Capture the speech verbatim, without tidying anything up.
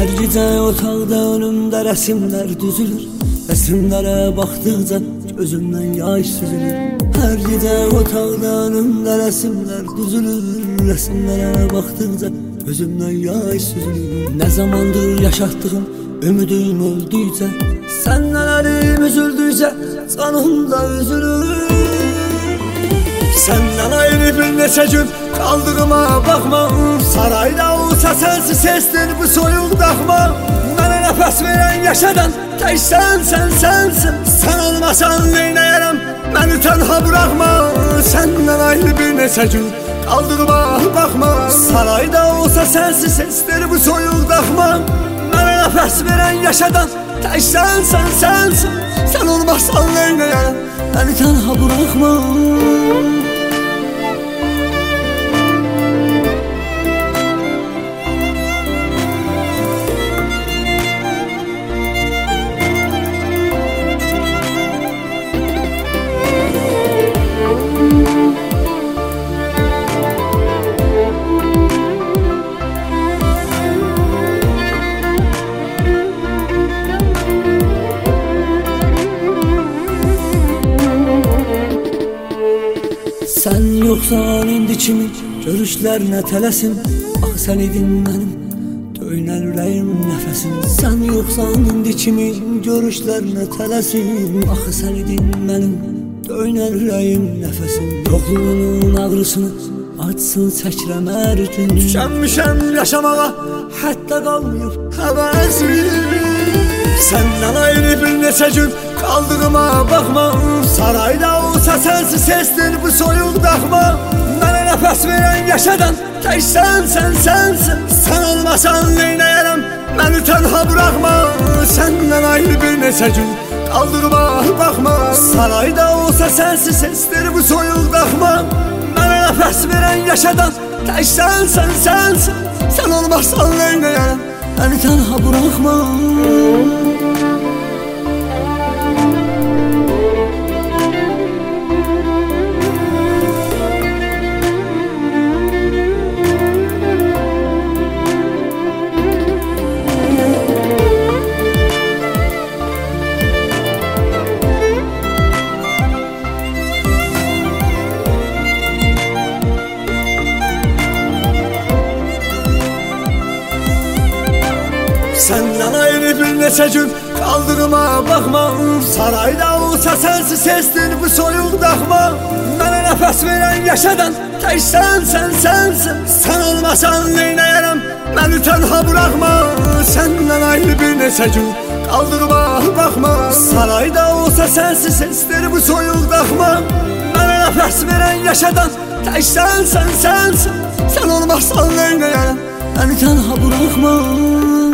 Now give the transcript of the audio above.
Her gece otaqda önümdə rəsimlər düzülür. Rəsimlərə baxdıqca gözümdən yaş süzülür. Her gece otaqda önümdə rəsimlər düzülür. Rəsimlərə baxdıqca gözümdən yaş süzülür. Nə zamandır yaşatdığım ümidim öldükcə, səndən əlim üzüldükcə canımda üzülür. Səndən ayrı bir neçə gün qaldığıma baxma, sarayda olsa sənsiz sesdir bu soyuq daxma. Mənə nəfəs verən yaşadan tək sən, sən, sənsin. Sən olmasan neynəyərəm, məni tənha buraxma. Səndən ayrı bir neçə gün qaldığıma baxma, sarayda olsa sənsiz sesdir bu soyuq daxma. Mənə nəfəs verən yaşadan tək sən, sən, sənsin. Sən olmasan neynəyərəm, məni tənha buraxma. Sən yoxsan indi kimin görüşlərinə tələsim. Axı sən idin mənim döynən ürəyim nəfəsim. Sən yoxsan indi kimin görüşlərinə tələsim. Axı sən idin mənim döynən ürəyim nəfəsim. Yoxluğunun ağrısını açsın çəkirəm hər gün. Tükənmişəm yaşamağa, hətta qalmayıb həvəsim. Səndən ayrı bir neçə gün qaldığıma baxma, sarayda olsa sənsiz sesdir bu soyuq daxma. Mənə nəfəs verən yaşadan tək sən, sən, sənsin. Sən olmasan neynəyərəm, məni tənha buraxma. Səndən ayrı bir neçə gün qaldığıma baxma, sarayda olsa sənsiz sesdir bu soyuq daxma. Mənə nəfəs verən yaşadan tək sən, sən, sənsin. Sən olmasan neynəyərəm, məni tənha buraxma. Səndən ayrı bir neçə gün qaldığıma baxma, sarayda olsa sənsiz sesdir bu soyuq daxma. Mənə nəfəs verən yaşadan tək sən, sən, sənsin. Sən olmasan neynəyərəm, məni tənha buraxma. Səndən ayrı bir neçə gün qaldığıma baxma, sarayda olsa sənsiz sesdir bu soyuq daxma. Mənə nəfəs verən yaşadan tək sən, sən, sənsin. Sən olmasan neynəyərəm, məni tənha buraxma.